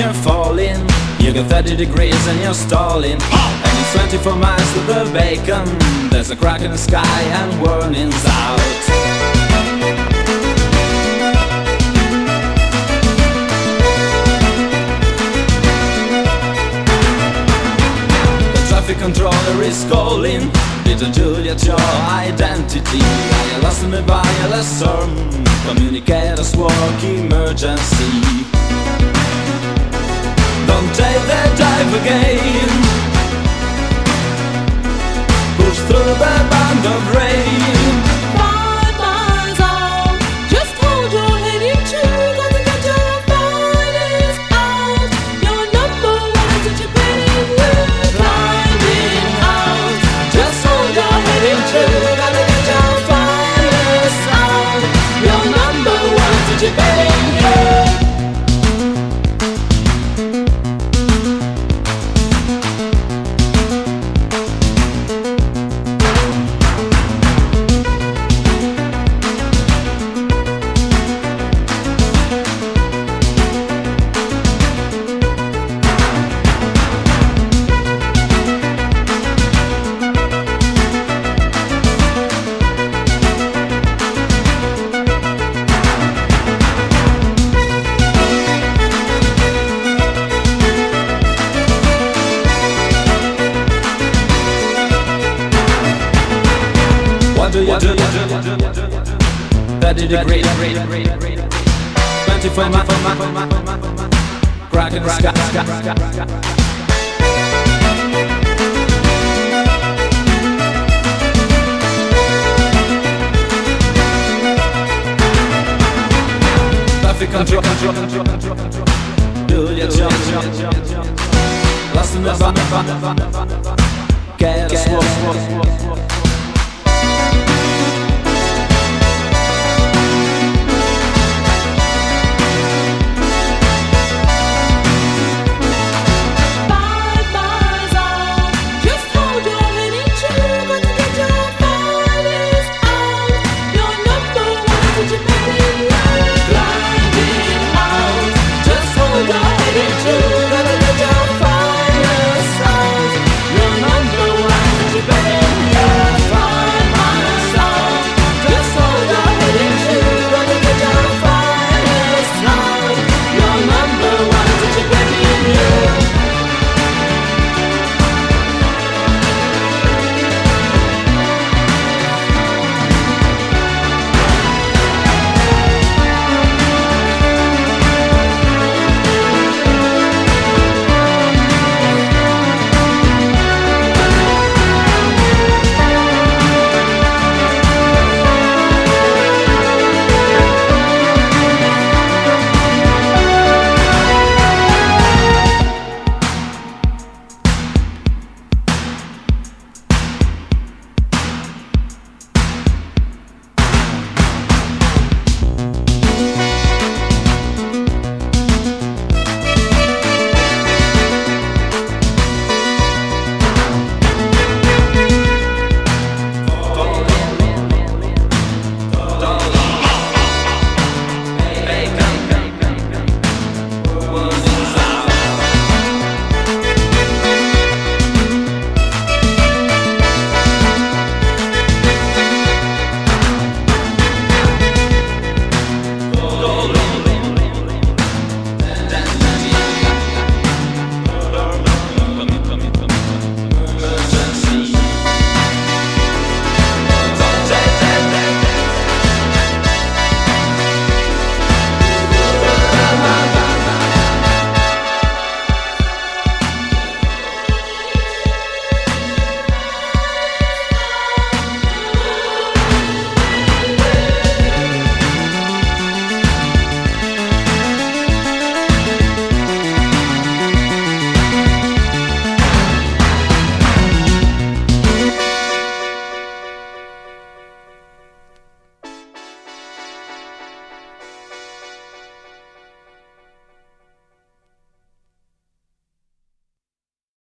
you're falling. You get 30 degrees and you're stalling. And it's 24 miles to the bacon. There's a crack in the sky and warnings out. Traffic controller is calling. Didn't you get your identity? Are you lost in the wireless storm? Communicators work emergency. Don't take that dive again. Push through the band of rain. 5 miles out, just hold your head in true. Gonna get your finest out. Your number one that you're betting with. Finding out, just hold your head in true. Gonna get your finest out. Your number one that you're betting with. What do you do? 30 degrees, 24 miles, crack in the sky. Traffic control, do your job. Lost in the van, chaos walk.